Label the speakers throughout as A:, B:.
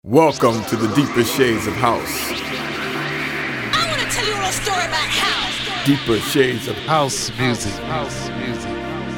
A: Welcome to the deeper shades of house.
B: I want to tell you a little story about house.
A: Deeper shades of
C: House music. House music.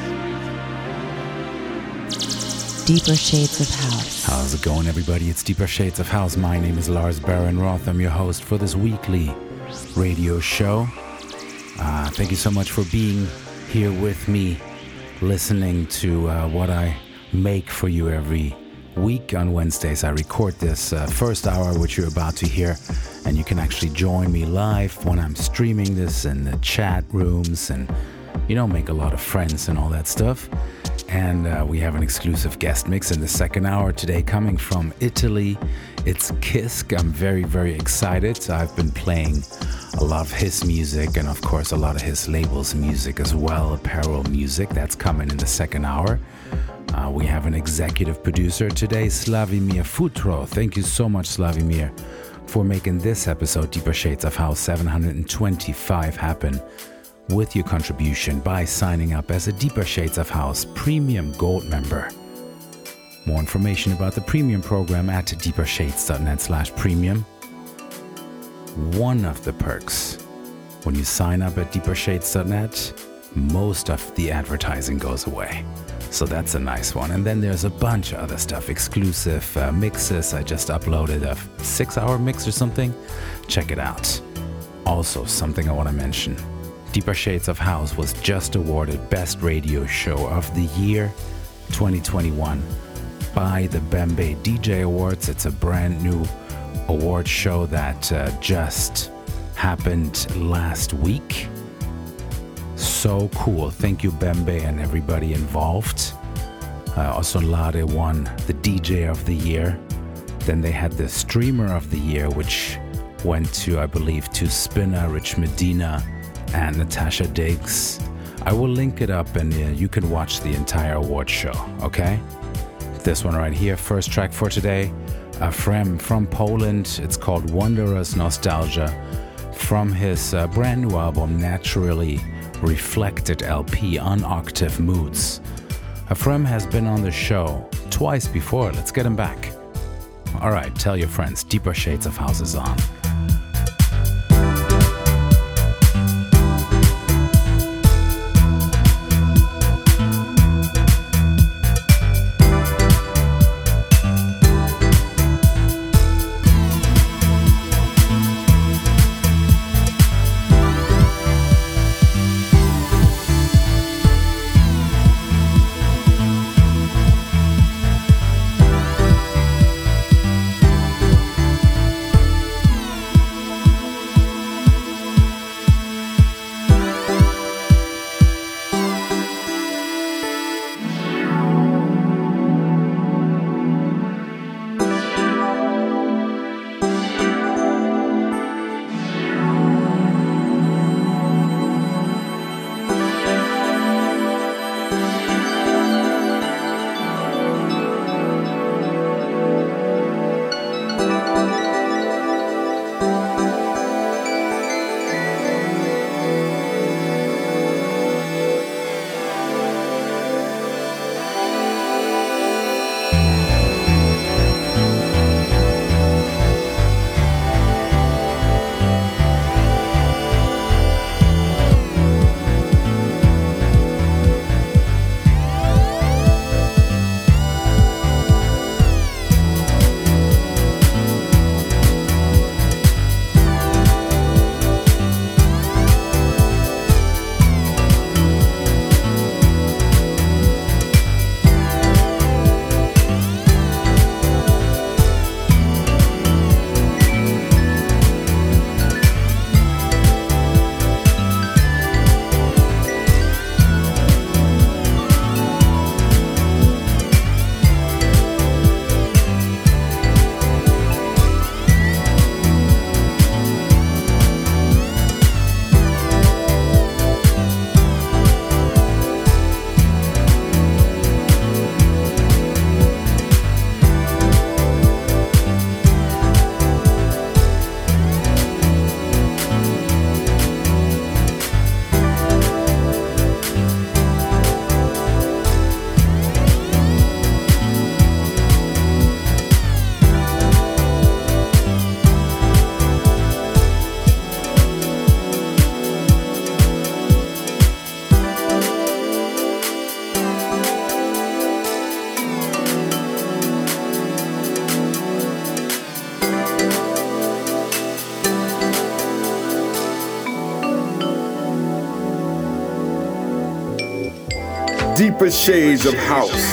D: Deeper Shades of House.
E: How's it going, everybody? It's Deeper Shades of House. My name is Lars Baron Roth. I'm your host for this weekly radio show. Thank you so much for being here with me, listening to what I make for you every week on Wednesdays. I record this first hour, which you're about to hear, and you can actually join me live when I'm streaming this in the chat rooms and, make a lot of friends and all that stuff. And we have an exclusive guest mix in the second hour today coming from Italy. It's Kisk. I'm very, very excited. I've been playing a lot of his music and, of course, a lot of his label's music as well, apparel music. That's coming in the second hour. We have an executive producer today, Slavimir Futro. Thank you so much, Slavimir, for making this episode, Deeper Shades of House 725, happen with your contribution by signing up as a Deeper Shades of House Premium Gold member. More information about the Premium program at deepershades.net/premium. One of the perks, when you sign up at deepershades.net, most of the advertising goes away. So that's a nice one. And then there's a bunch of other stuff, exclusive mixes. I just uploaded a 6-hour mix or something. Check it out. Also, something I want to mention. Deeper Shades of House was just awarded Best Radio Show of the Year 2021 by the Bembe DJ Awards. It's a brand new award show that just happened last week. So cool. Thank you, Bembe, and everybody involved. Also, Lade won the DJ of the Year. Then they had the Streamer of the Year, which went to, I believe, to Spinner, Rich Medina, and Natasha Diggs. I will link it up and you can watch the entire award show, okay? This one right here, first track for today, from Poland. It's called Wanderer's Nostalgia from his brand new album, Naturally Reflected LP on Octave Moods. Ephraim has been on the show twice before. Let's get him back. All right, tell your friends, Deeper Shades of House is on.
A: deeper shades of house.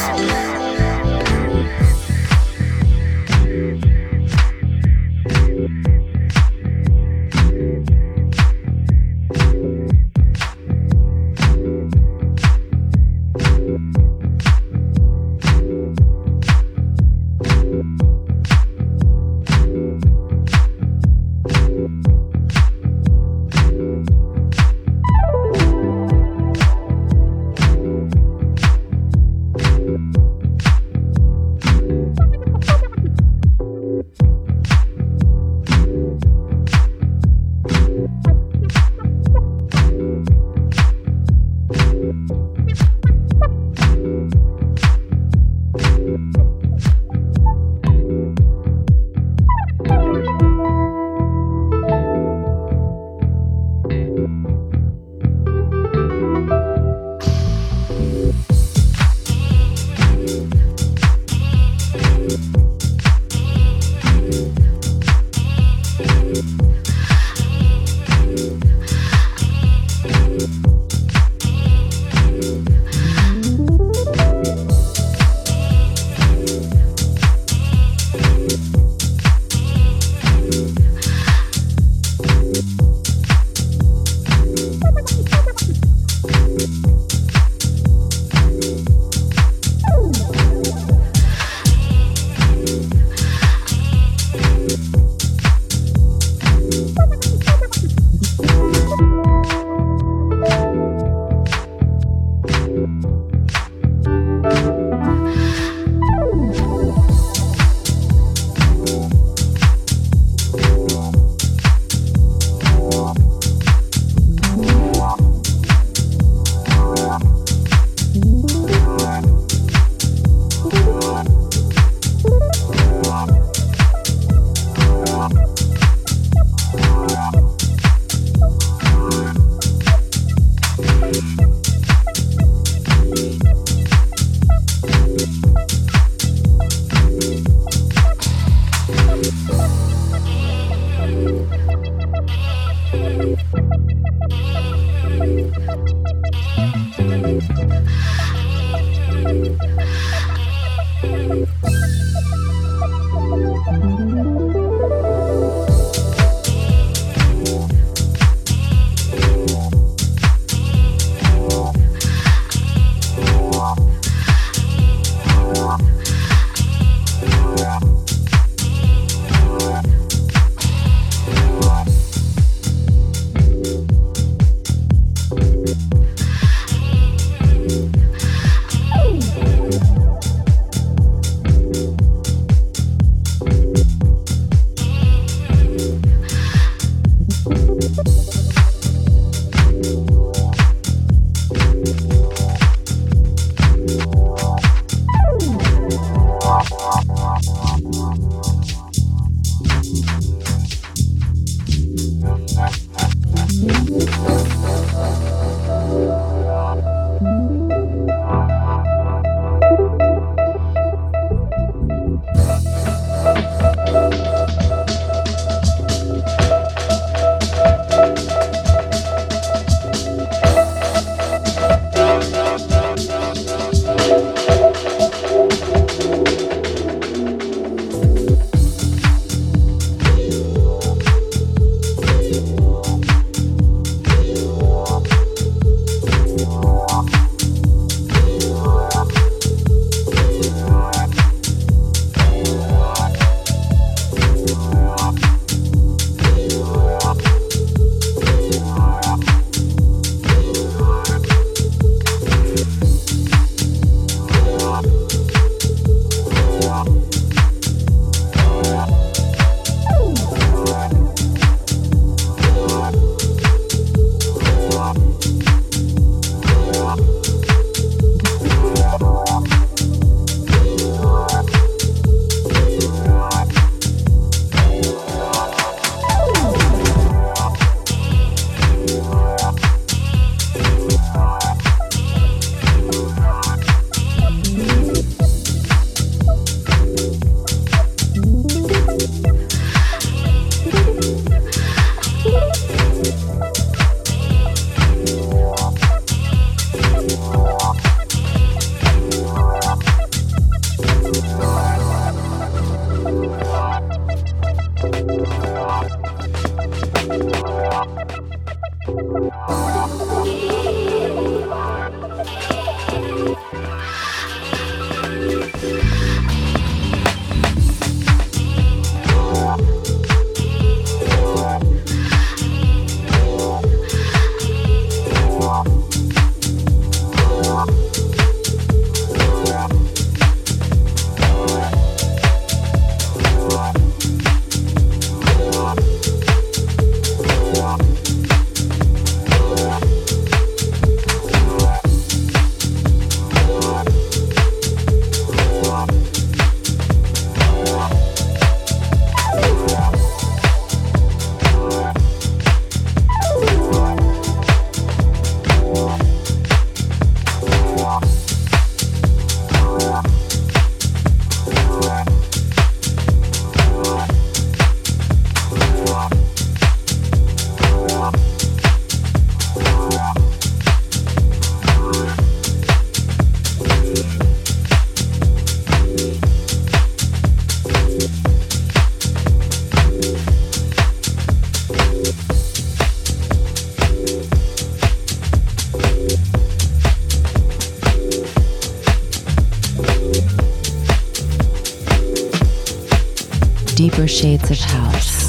D: shades of house.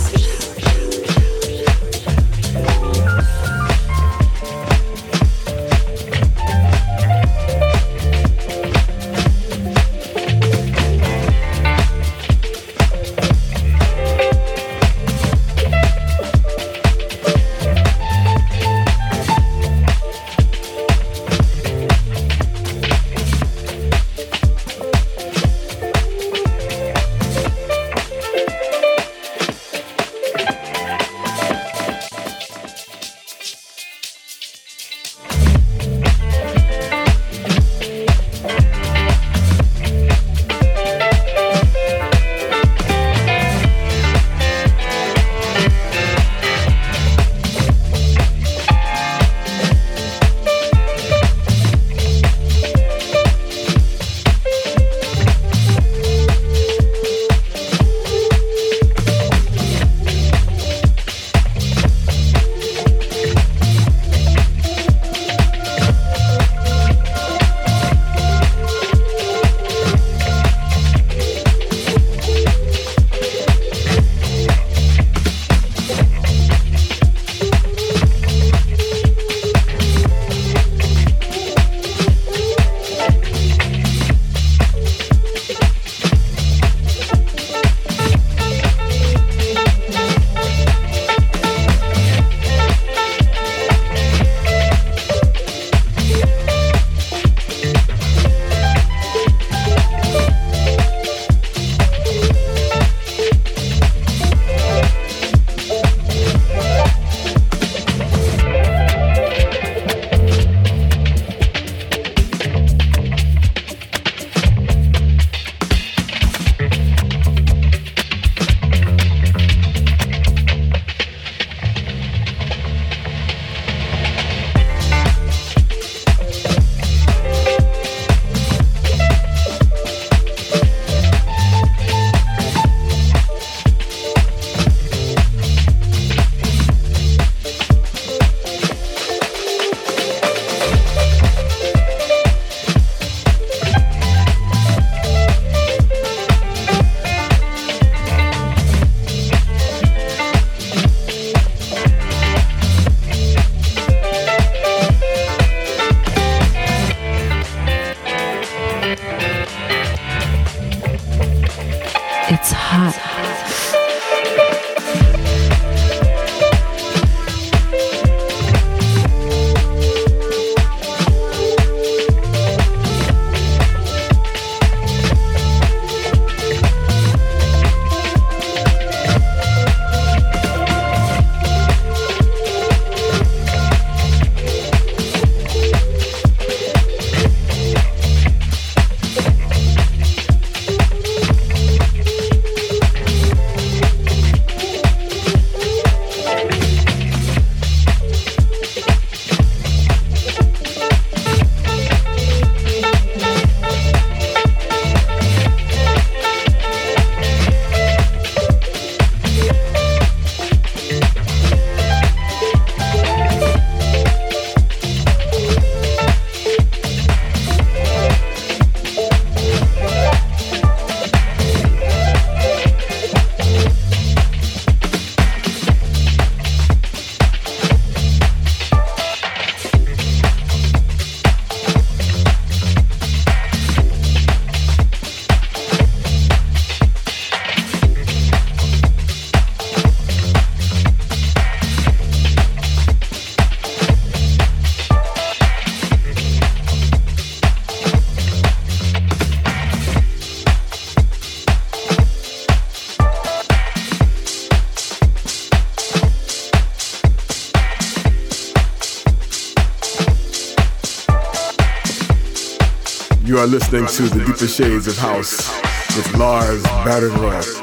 A: You are listening to The Deeper Shades of House with Lars Badenroth.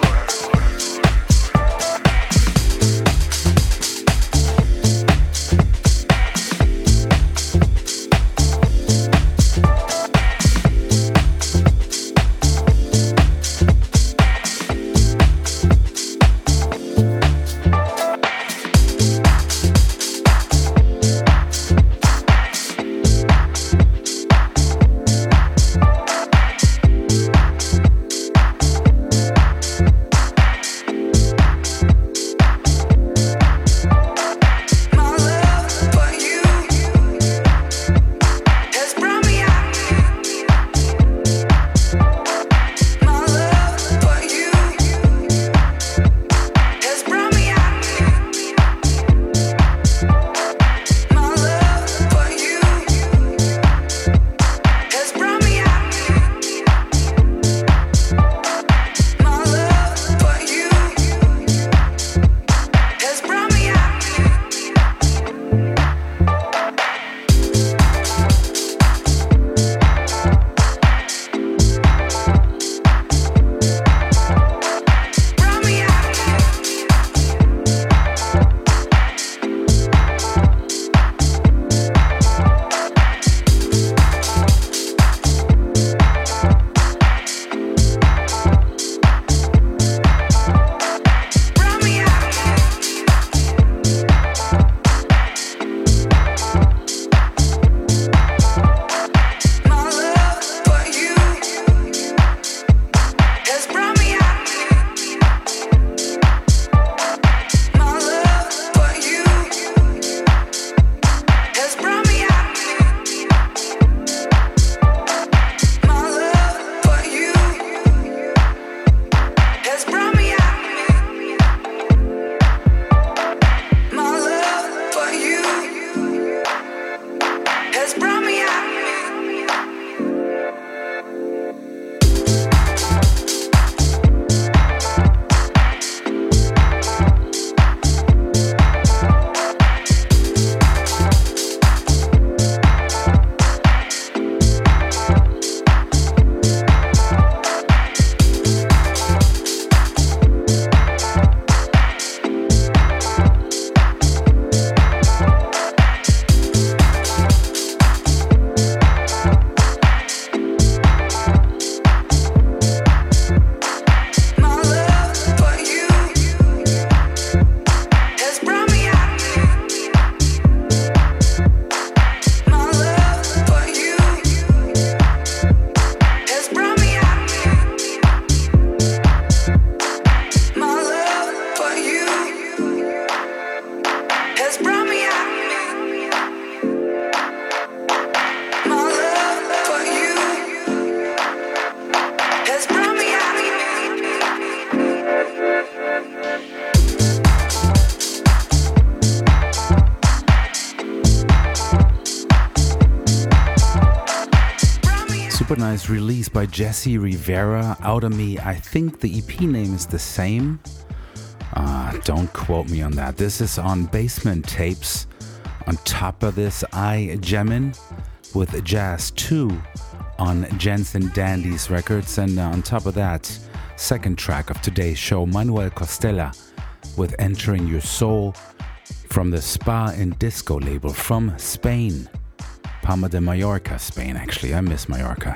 E: super nice release by Jesse Rivera, Out of Me. I think the EP name is the same. Don't quote me on that. This is on Basement Tapes. On top of this, I Gemin with Jazz 2 on Jensen Dandy's records. And on top of that, second track of today's show, Manuel Costela with Entering Your Soul from the Spa and Disco label from Spain. Palma de Mallorca, Spain, actually. I miss Mallorca.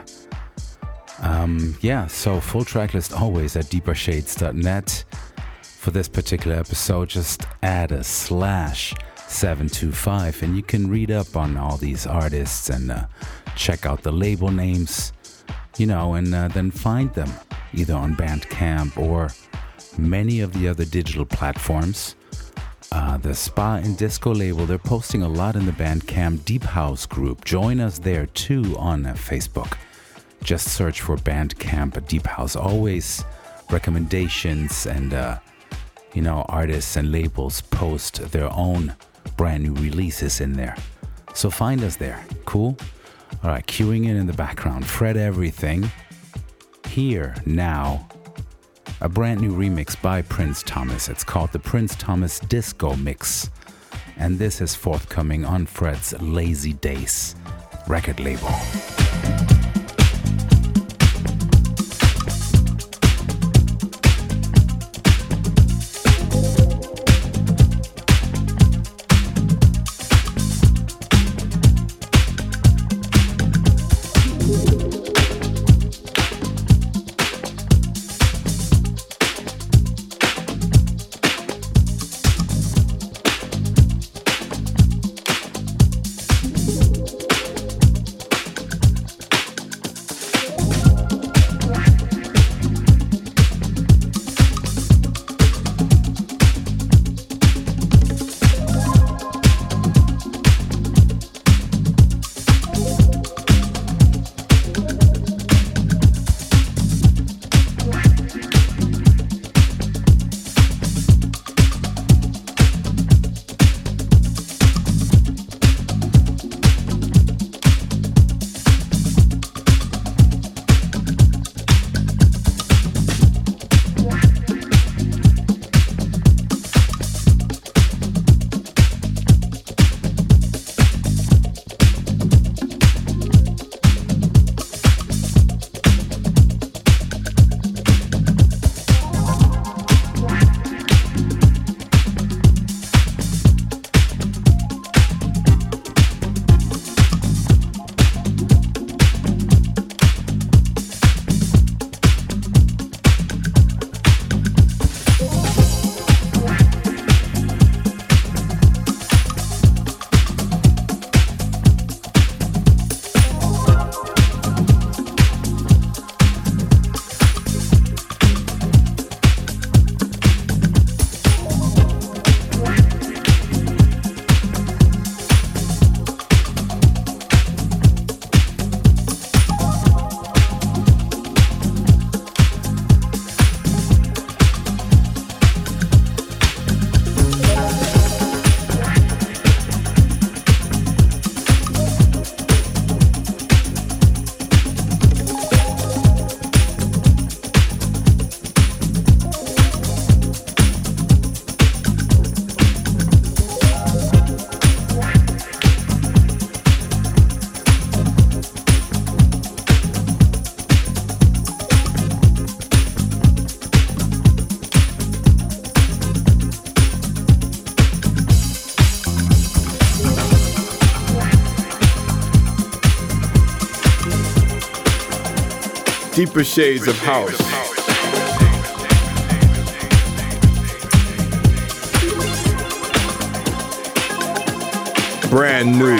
E: So full track list always at deepershades.net. For this particular episode, just add a /725 and you can read up on all these artists and check out the label names, and then find them either on Bandcamp or many of the other digital platforms. The Spa and Disco label, they're posting a lot in the Bandcamp Deep House group. Join us there too on Facebook. Just search for Bandcamp Deep House. Always recommendations and, artists and labels post their own brand new releases in there. So find us there. Cool? All right, queuing in the background. Fred Everything. Here, now. A brand new remix by Prince Thomas. It's called the Prince Thomas Disco Mix. And this is forthcoming on Fred's Lazy Days record label.
A: Deeper Shades of House. Brand new.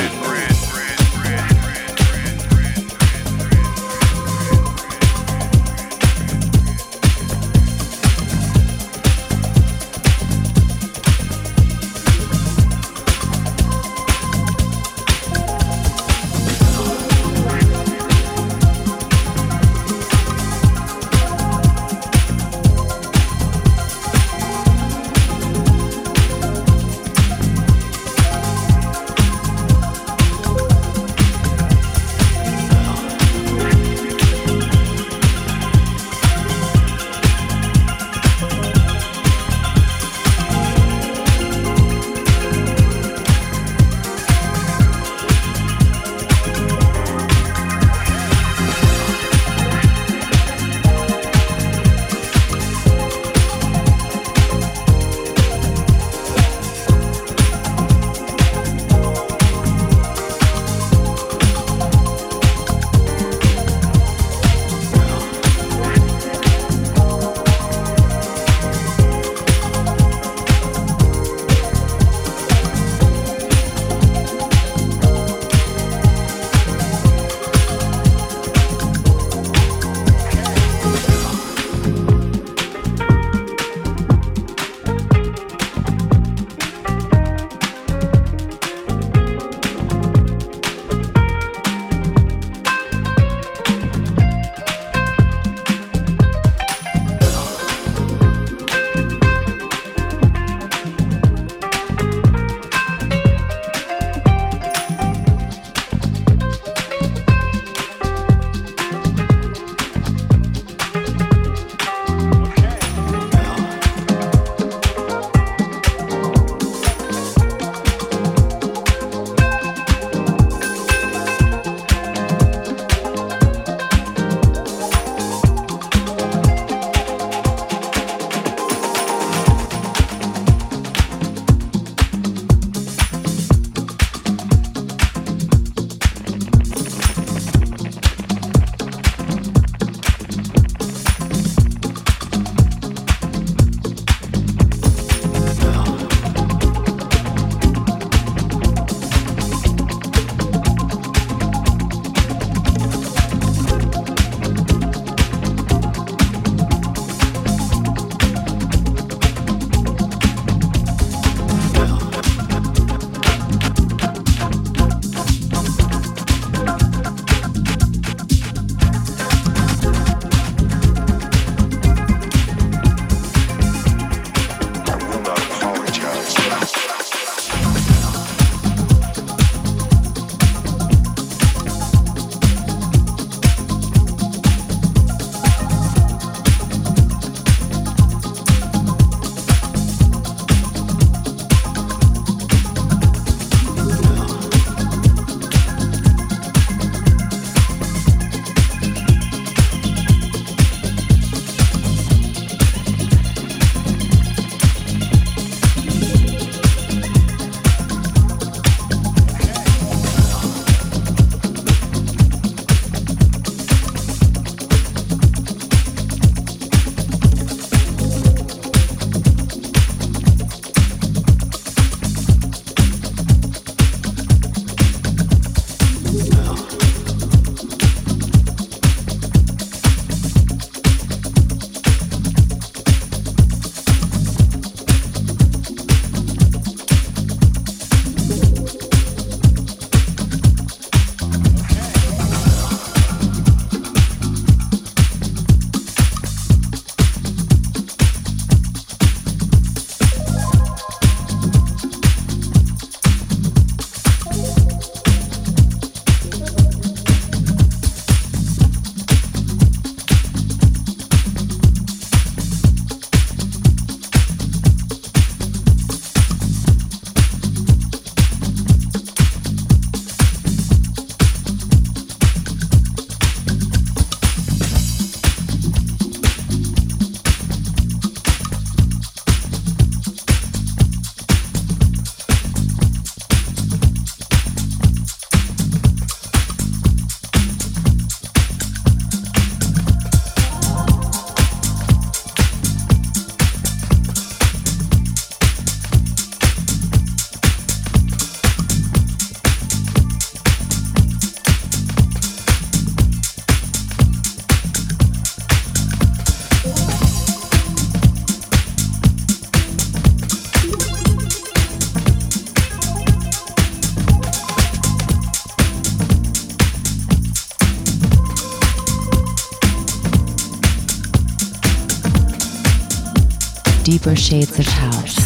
D: Deeper Shades of House.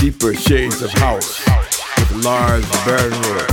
A: Deeper Shades of House with Lars Bernwood.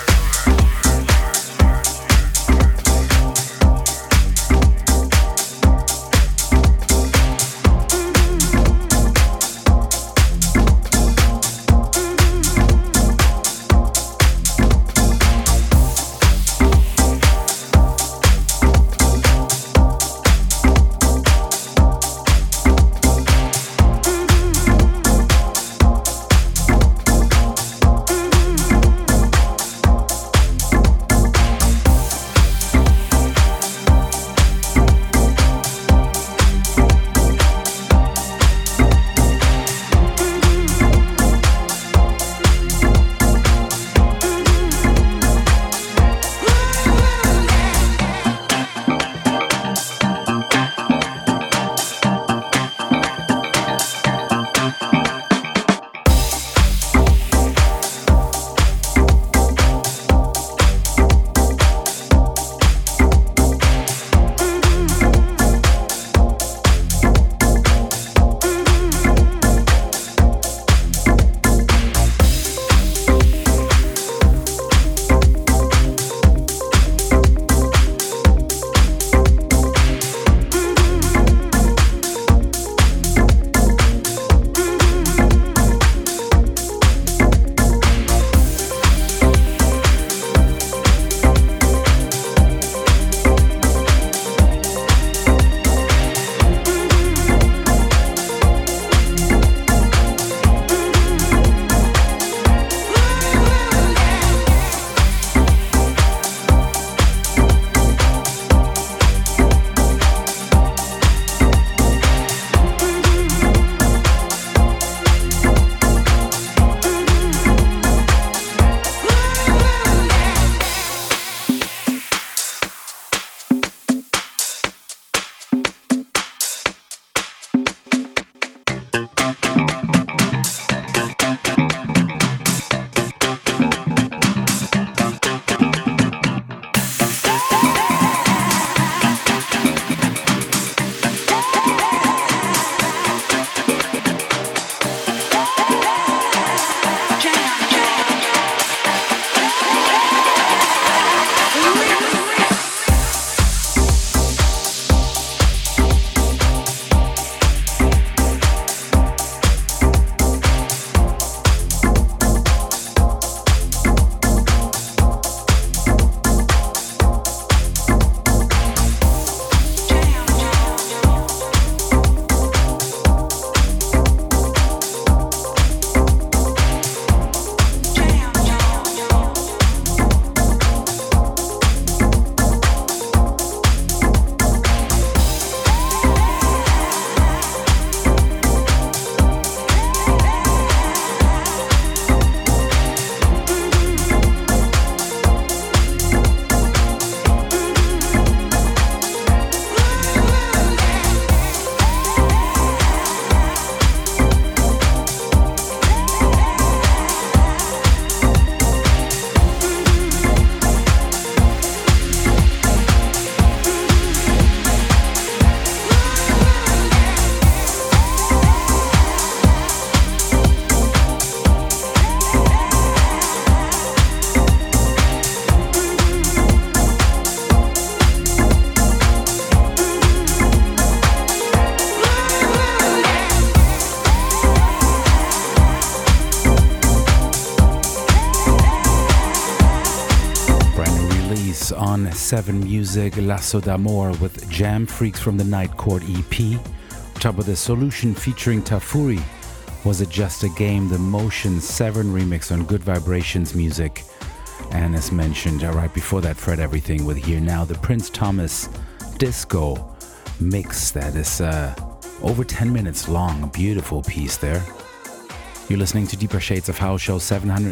E: on 7 Music, Lasso d'Amore with Jam Freaks from the Night Court EP. Top of the Solution featuring Tafuri, Was It Just a Game, the Motion 7 remix on Good Vibrations Music. And as mentioned right before that, Fred Everything with Here Now, the Prince Thomas Disco mix that is over 10 minutes long, a beautiful piece there. You're listening to Deeper Shades of House Show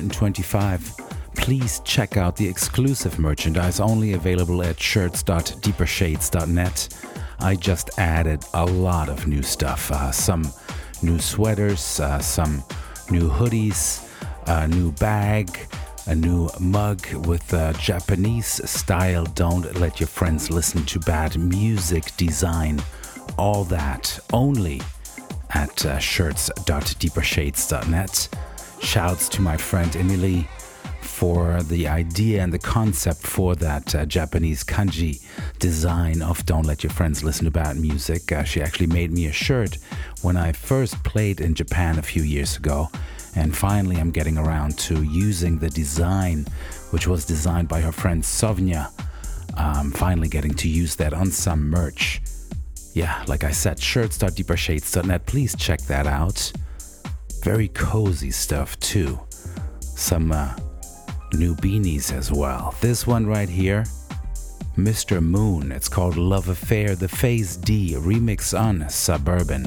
E: 725. Please check out the exclusive merchandise only available at shirts.deepershades.net. I just added a lot of new stuff, some new sweaters, some new hoodies, a new bag, a new mug with Japanese style Don't Let Your Friends Listen to Bad Music design. All that only at shirts.deepershades.net. Shouts to my friend Emily for the idea and the concept for that Japanese kanji design of Don't Let Your Friends Listen to Bad Music. She actually made me a shirt when I first played in Japan a few years ago. And finally, I'm getting around to using the design, which was designed by her friend Sovnya. Finally getting to use that on some merch. Yeah, like I said, shirts.deepershades.net. Please check that out. Very cozy stuff too. Some new beanies as well. This one right here, Mr. Moon. It's called Love Affair, the Phase D remix on Suburban.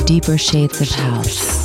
D: Deeper shades of house.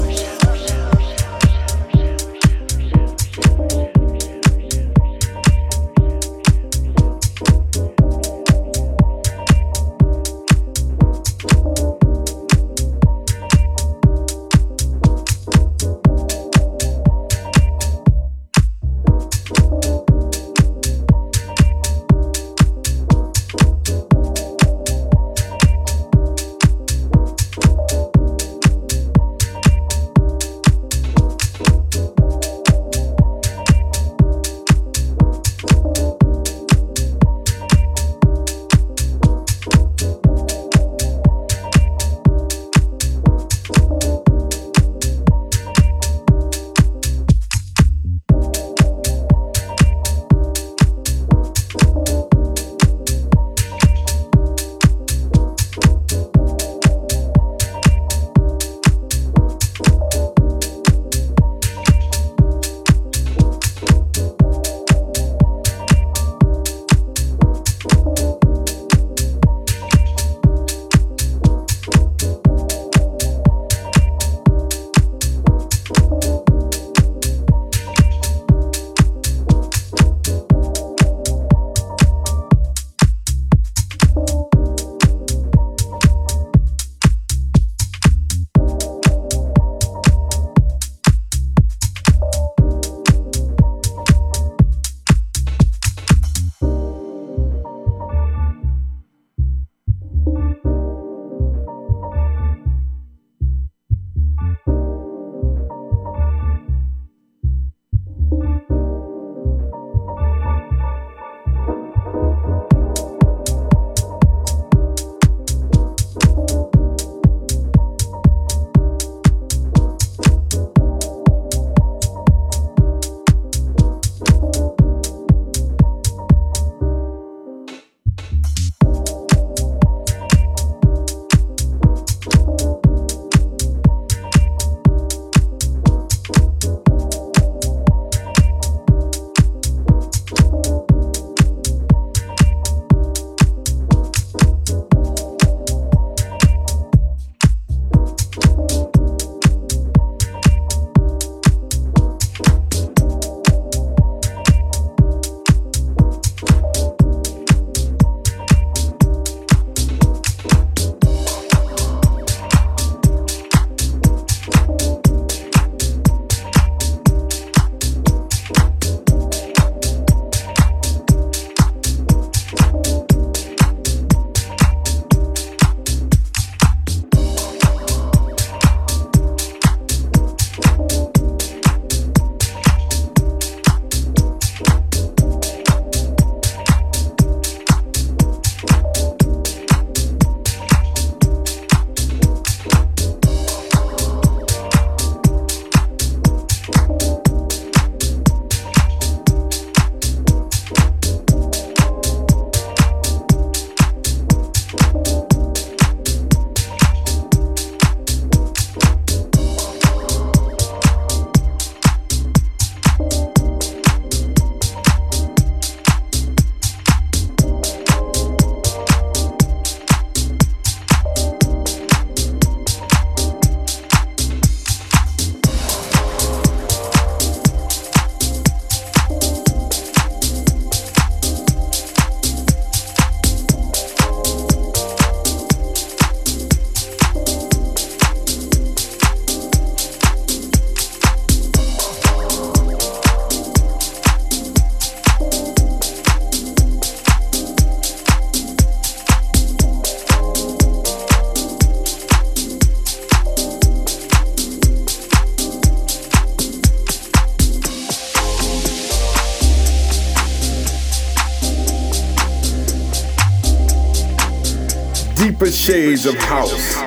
A: Deeper shades of house.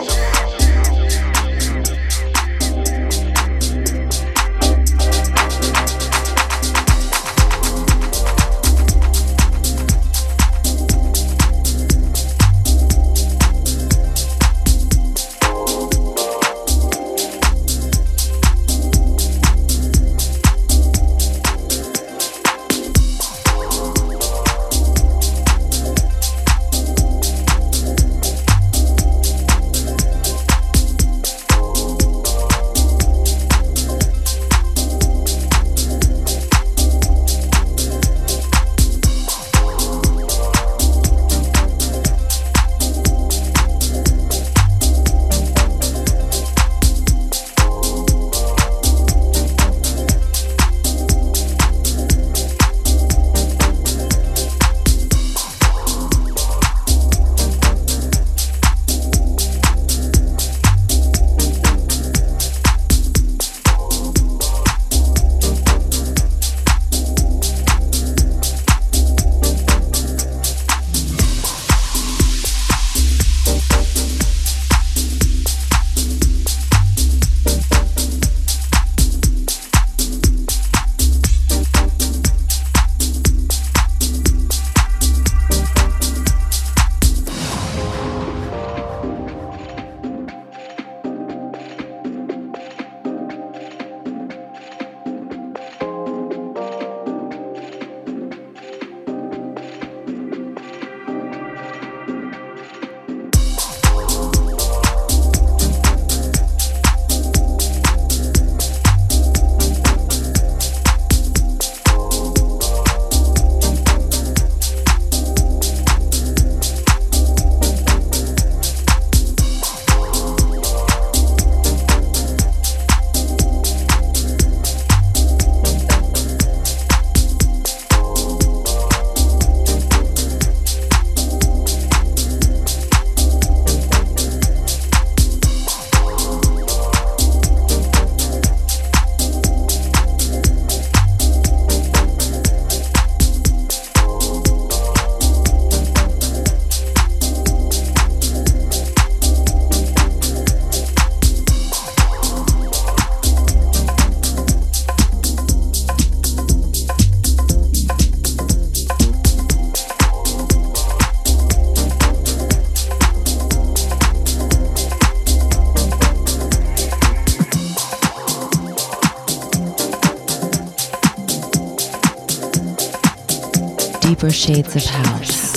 D: Deeper Shades of House.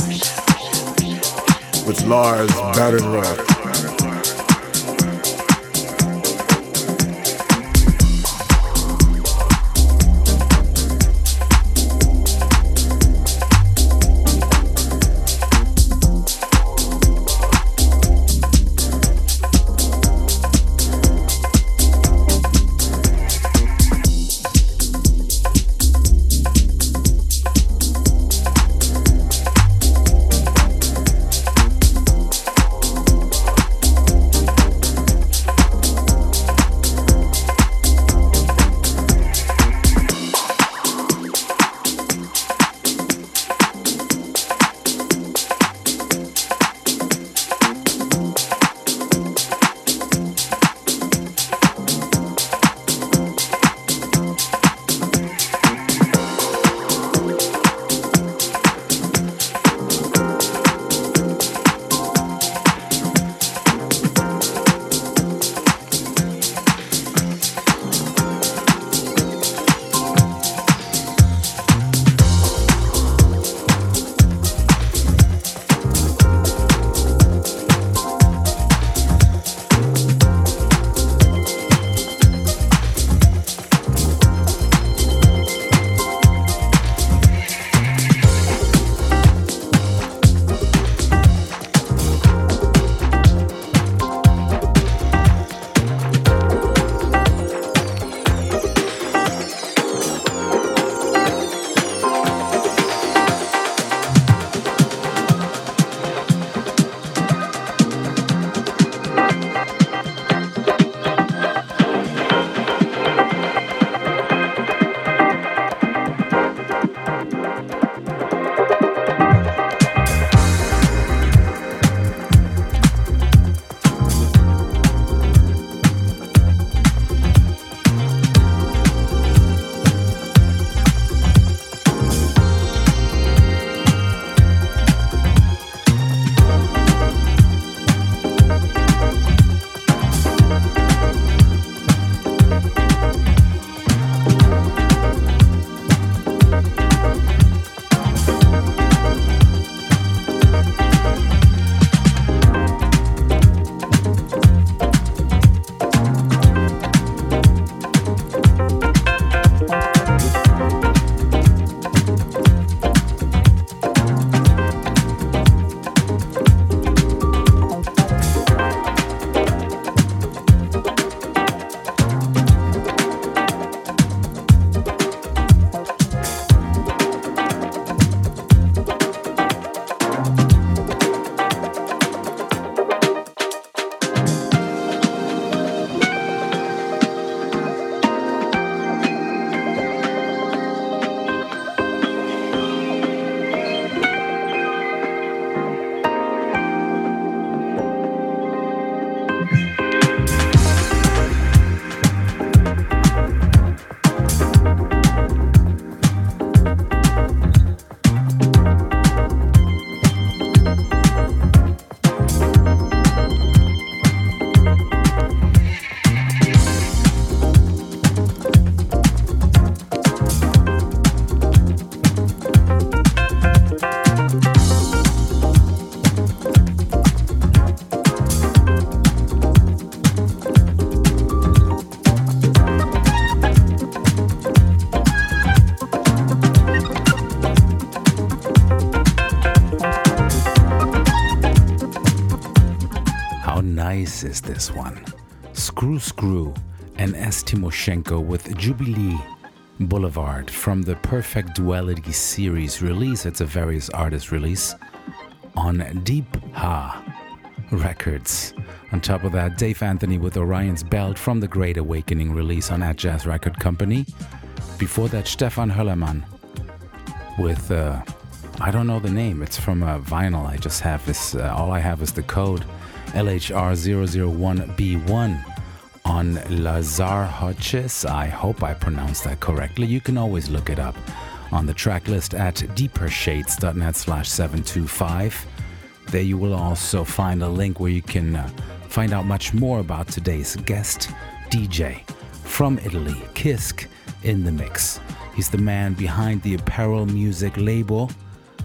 A: With Lars Badenroth.
E: nice is this one? Screw and S. Timoshenko with Jubilee Boulevard from the Perfect Duality series release. It's a various artist release on Deep Ha Records. On top of that, Dave Anthony with Orion's Belt from the Great Awakening release on At Jazz Record Company. Before that, Stefan Höllermann with, I don't know the name, it's from a vinyl I just have. This, all I have is the code LHR001B1 on Lazar Hodges. I hope I pronounced that correctly. You can always look it up on the track list at deepershades.net/725. There you will also find a link where you can find out much more about today's guest DJ from Italy, Kisk, in the mix. He's the man behind the apparel music label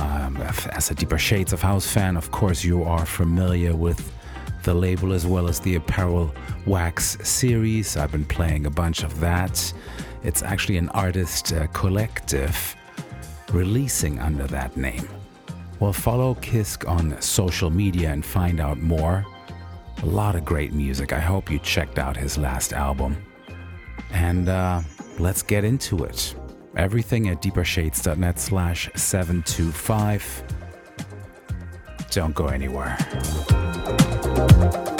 E: As a Deeper Shades of House fan, of course, you are familiar with the label as well as the Apparel Wax series. I've been playing a bunch of that. It's actually an artist collective releasing under that name. Well, follow Kisk on social media and find out more. A lot of great music. I hope you checked out his last album. And let's get into it. Everything at deepershades.net/725. Don't go anywhere.